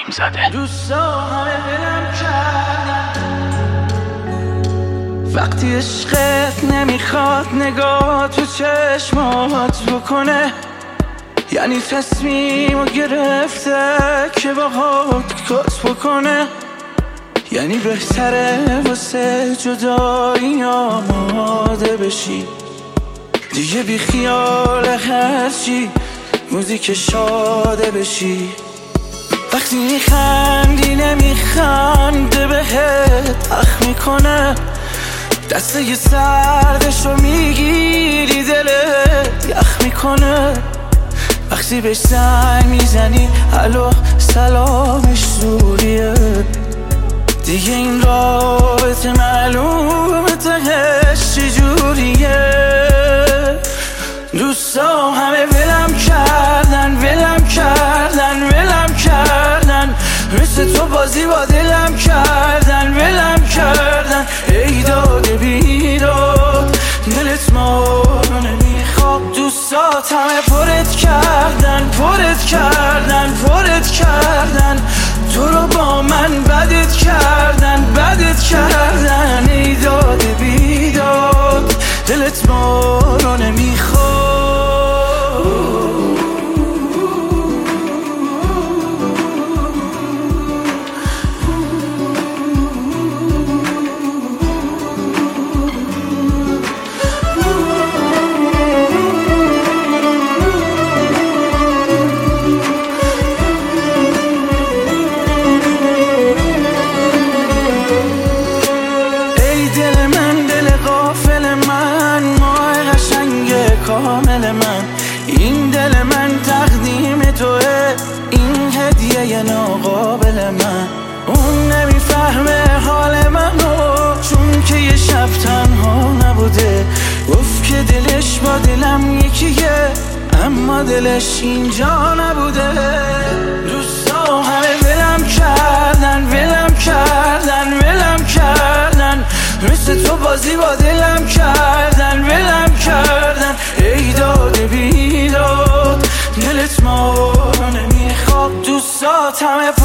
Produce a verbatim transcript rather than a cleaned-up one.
نیم زده. دوستا همه دلم کردن وقتی عشقت نمیخواد نگاه تو چشمات بکنه، یعنی تصمیمو گرفته که باهات کات بکنه، یعنی بهتره واسه جدایی آماده بشی، دیگه بی خیال هرچی موزیک شاده بشی. وقتی میخندی نمیخنده بهت اخ میکنه، دسته ی سردشو میگیری دلت یخ میکنه. وقتی بهش زنگ میزنی الو سلامش زوریه، دیگه این رابطه معلومه تهش چجوریه. دوستا همه ولم کردن ولم کردن ولم کردن، مثل تو بازی با دلم کردن ولم کردن. ای داد بیداد دلت ما رو نمیخواد، دوستات همه پرت کردن پرت کردن پرت کردن، تو رو با من بدت کردن بدت کردن. ای داد بیداد دلت ما رو نمیخواد. کامل من این دل من تقدیم توه، این هدیه ناقابل من. اون نمیفهمه حال منو چون که یه شب تنها نبوده، گفت که دلش با دلم یکیه اما دلش اینجا نبوده. دوستا همه ولم کردن ولم کردن ولم کردن، مثل تو بازی با دلم کردن ولم کردن. ای داد بیداد دلت ما رو نمیخواد، دوستات همه